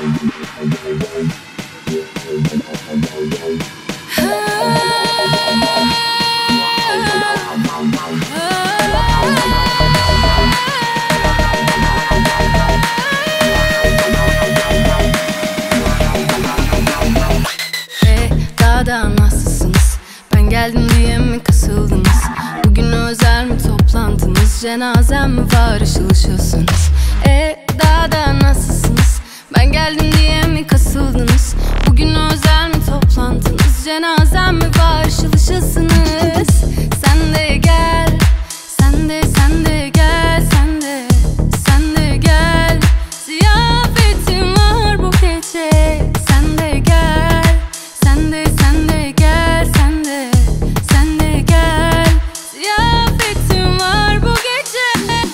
Daha nasılsınız? Ben geldim diye mi kasıldınız? Bugün özel mi toplantınız? Cenazem mi var, ışıl ışılsınız? Daha nasılsınız? Ben geldim diye mi kasıldınız? Bugün özel mi toplantınız? Cenazem mi var, ışıl ışılsınız? Sen de gel, sen de gel, sen de gel. Ziyafetim var bu gece. Sen de gel, sen de gel, sen de gel. Ziyafetim var bu gece.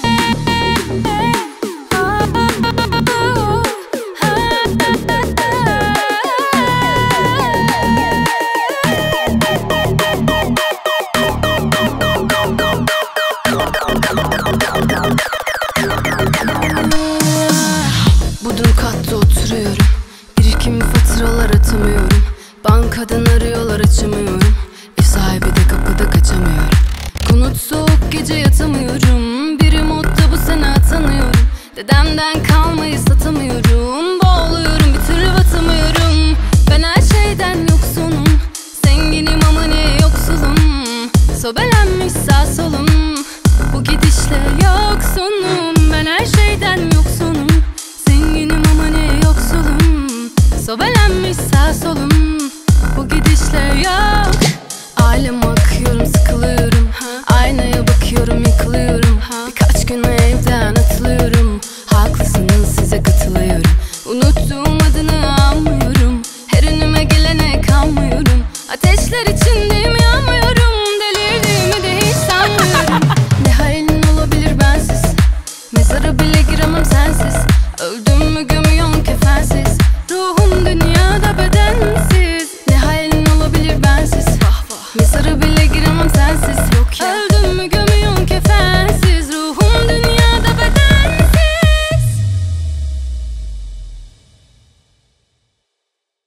Bodrum katta oturuyorum. Birikimli faturalar atamıyorum. Bankadan arıyorlar, açamıyorum. Ev sahibi de kapıda, kaçamıyorum. Konut soğuk, gece yatamıyorum. Bir modda bu sene atanıyorum. Dedemden kalmayı satamıyorum. Boğuluyorum, bir türlü batamıyorum. Ben her şeyden yoksunum. Zenginim ama ne yoksulum. Sobelenmiş sağ solum. Bu gidişle yoksunum. Ben her şeyden yoksunum. Zenginim ama ne yoksulum. Sobelenmiş sağ solum. Bu gidişle yok. Aileme akıyorum, sıkılıyorum. Aynaya bakıyorum, yıkılıyorum. Birkaç gün evden atılıyorum. Haklısınız, size katılıyorum. Unuttum